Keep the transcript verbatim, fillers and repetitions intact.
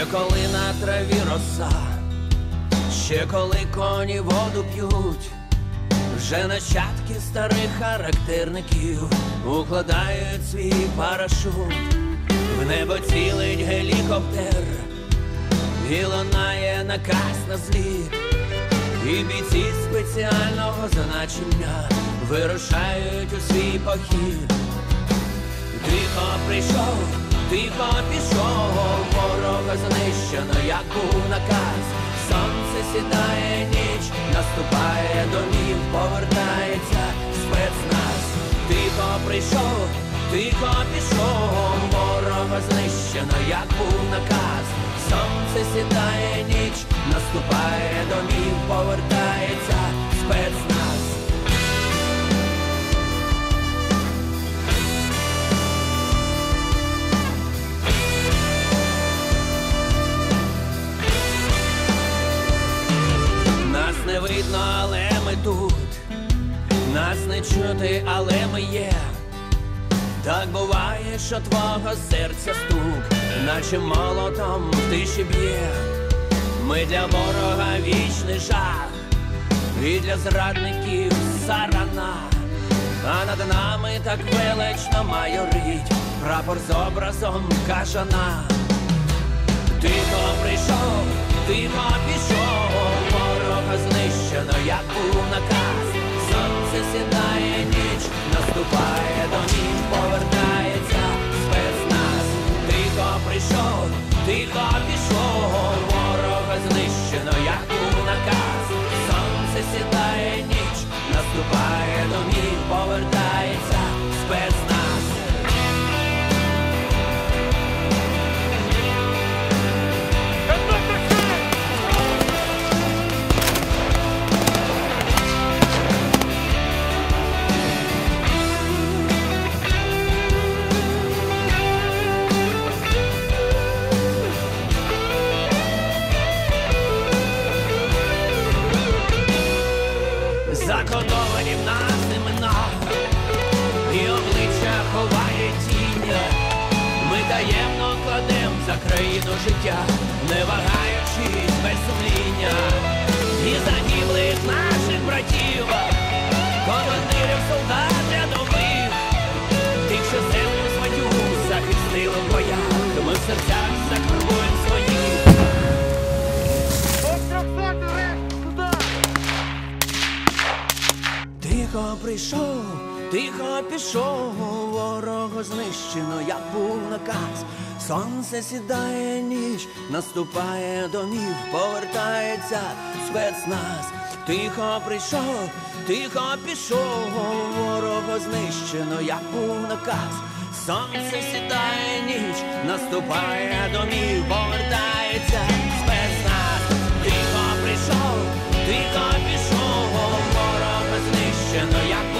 Ще коли на траві роса, ще коли коні воду п'ють, вже нащадки старих характерників укладають свій парашут. В небо цілить гелікоптер і лунає наказ на зліт, і бійці спеціального значення вирушають у свій похід. Тихо прийшов, тихо пішов, ворога знищено, як був наказ. Сонце сідає, ніч наступає, домів повертається спецназ. Тихо прийшов, тихо пішов, ворога знищено, як був наказ. Сонце сідає, ніч наступає, домів повертається спецназ. Нас не видно, але ми тут, нас не чути, але ми є. Так буває, що твого серця стук, наче молотом в тиші б'є. Ми для ворога вічний жах, і для зрадників сарана. А над нами так велично майорить прапор з образом кажана. Тихо прийшов, тихо пішов, ворога знищено, як був наказ. Сонце сідає, ніч наступає, домів повертається спецназ. Тихо прийшов, тихо пішов, ворога знищено, як був наказ. Сонце сідає, ніч наступає, домів повертається спецназ. Закодовані в нас імена, і обличчя ховає тінь. Ми таємно кладем за країну життя, не вагаючись без сумління. І загиблих наших братів, командирів, солдат рядових, тих, що землю свою захистили в боях, ми в серцях закарбуємо своїх. Тихо прийшов, тихо пішов, ворога знищено, як був наказ. Сонце сідає, ніч наступає, домів повертається спецназ. Тихо прийшов, тихо пішов, ворога знищено, як був наказ. Сонце сідає, ніч наступає, домів повертається спецназ. Тихо прийшов, тихо пішов, ворога знищено, як